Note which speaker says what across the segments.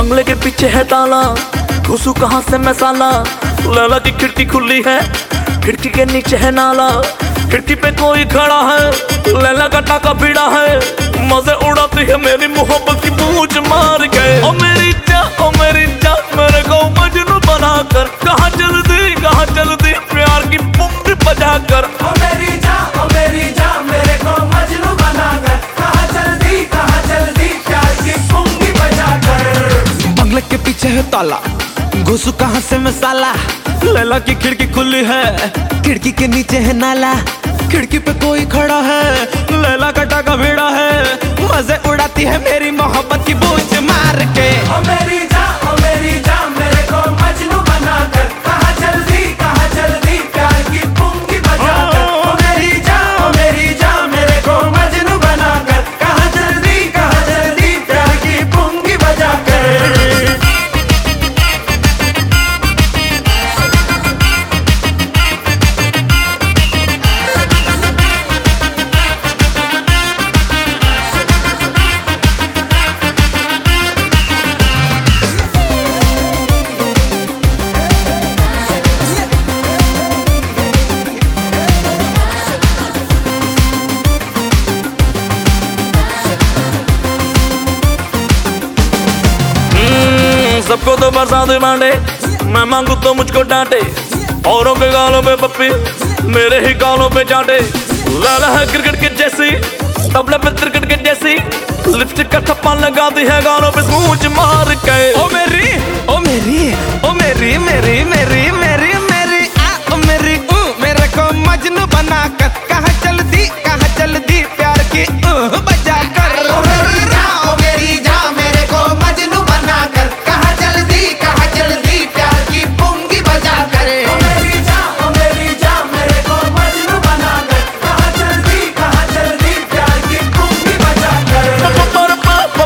Speaker 1: बंगले के पीछे है ताला, घुसू कहाँ से मैं साला। लैला की खिड़की खुली है, खिड़की के नीचे है नाला, खिड़की पे कोई खड़ा है, लैला का टाका भिड़ा है। मजे उड़ाती है मेरी मोहब्बत की पूंछ मार के। ओ मेरी जा, ओ मेरी जा, मेरे को मजनू बनाकर कहाँ चल दी प्यार की पुंगी बजा कर।
Speaker 2: ओ मेरी जा, ओ मेरी जा, मेरे को मजनू बनाकर कहाँ चल दी प्यार की पुंगी बजा कर।
Speaker 3: बंगले के पीछे है ताला, घुसू कहाँ से मैं साला। लैला की खिड़की खुली है, खिड़की के नीचे है नाला, खिड़की पे कोई खड़ा है, लैला का टाका भिड़ा है। मजे उड़ाती है मेरी मोहब्बत की बूझ मार के।
Speaker 2: ओ मेरी जा, ओ मेरी जा, मेरे को मजनू बनाकर कहाँ चल दी प्यार की पुंगी बजा कर। ओ मेरी जा, ओ मेरी जा, मेरे को मजनू बनाकर कहाँ चल दी प्यार की पुंगी बजा कर।
Speaker 1: सबको तो बरसात बांटे, मैं मांगू तो मुझको डांटे। औरों के गालों पे पप्पी, मेरे ही गालों पे चाटे। लैला है क्रिकेट के जैसी, तबले पे क्रिकेट के जैसी, लिपस्टिक का ठप्पा लगाती है गालों पे स्मूच मार के।
Speaker 3: ओ मेरी, ओ मेरी, ओ मेरी मेरी मेरी मेरी मेरी आ ओ मेरी मेरे को मजनू बनाकर कहाँ चल दी प्यार की बजा कर।
Speaker 2: ओ मेरी जा, ओ मेरी जा, मेरे को मजनू बनाकर कहाँ चल दी प्यार की पुंगी बजा कर। ओ मेरी जा, ओ मेरी जा, मेरे को मजनू बनाकर कहाँ चल दी प्यार की पुंगी बजा कर।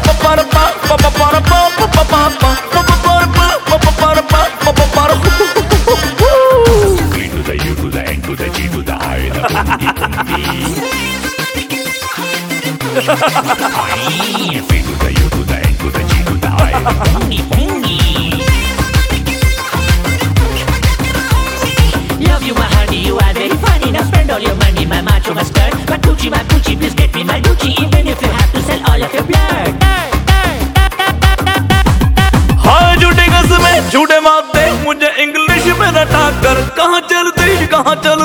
Speaker 4: B to the U to the N to the G to the I, the pungi pungi. B to the U to the N to the G to the I, the pungi pungi.
Speaker 5: Love you, my honey, you are very funny. Now spend all your money, my macho, my skirt. My Gucci, please get me my Gucci. Even if you have to sell all of your blood.
Speaker 1: हाय झूठे कसमें झूठे वादे, मुझे English में रटा कर कहाँ चल